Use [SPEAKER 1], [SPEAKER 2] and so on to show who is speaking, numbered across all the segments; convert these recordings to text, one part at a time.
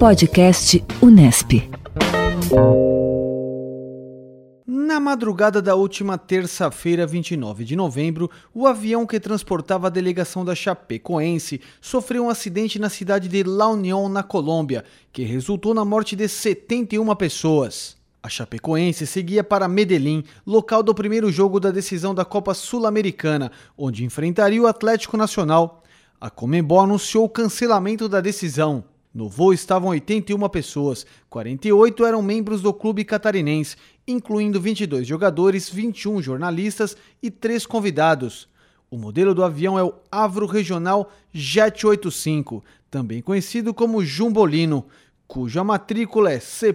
[SPEAKER 1] Podcast Unesp.
[SPEAKER 2] Na madrugada da última terça-feira, 29 de novembro, o avião que transportava a delegação da Chapecoense sofreu um acidente na cidade de La Unión, na Colômbia, que resultou na morte de 71 pessoas. A Chapecoense seguia para Medellín, local do primeiro jogo da decisão da Copa Sul-Americana, onde enfrentaria o Atlético Nacional. A Conmebol anunciou o cancelamento da decisão. No voo estavam 81 pessoas, 48 eram membros do clube catarinense, incluindo 22 jogadores, 21 jornalistas e 3 convidados. O modelo do avião é o Avro Regional Jet 85, também conhecido como Jumbolino, cuja matrícula é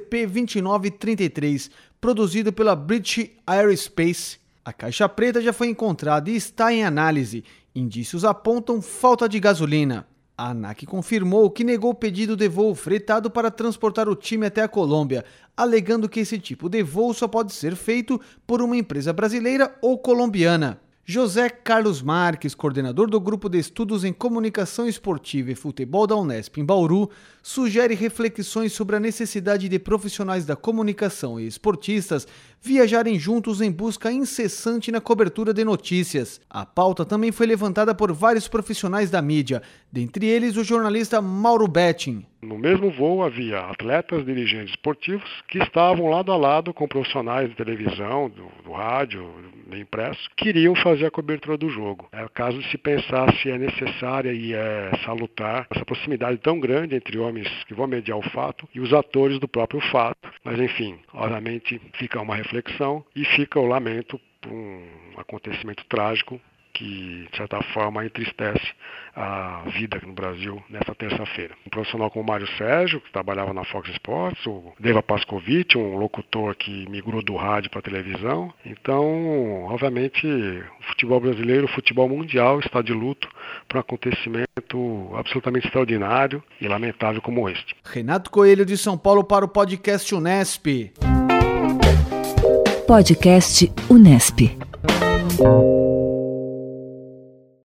[SPEAKER 2] CP2933, produzido pela British Aerospace. A caixa preta já foi encontrada e está em análise. Indícios apontam falta de gasolina. A ANAC confirmou que negou o pedido de voo fretado para transportar o time até a Colômbia, alegando que esse tipo de voo só pode ser feito por uma empresa brasileira ou colombiana. José Carlos Marques, coordenador do Grupo de Estudos em Comunicação Esportiva e Futebol da Unesp em Bauru, sugere reflexões sobre a necessidade de profissionais da comunicação e esportistas viajarem juntos em busca incessante na cobertura de notícias. A pauta também foi levantada por vários profissionais da mídia, dentre eles o jornalista Mauro Betting.
[SPEAKER 3] No mesmo voo havia atletas, dirigentes esportivos que estavam lado a lado com profissionais de televisão, do rádio, do impresso, que queriam fazer a cobertura do jogo. É o caso de se pensar se é necessária e é salutar essa proximidade tão grande entre homens que vão mediar o fato e os atores do próprio fato. Mas enfim, obviamente fica uma reflexão e fica o lamento por um acontecimento trágico que, de certa forma, entristece a vida no Brasil nessa terça-feira. Um profissional como o Mário Sérgio, que trabalhava na Fox Sports, o Deva Pascovitch, um locutor que migrou do rádio para a televisão. Então, obviamente, o futebol brasileiro, o futebol mundial está de luto por um acontecimento absolutamente extraordinário e lamentável como este.
[SPEAKER 2] Renato Coelho, de São Paulo, para o Podcast Unesp.
[SPEAKER 1] Podcast Unesp.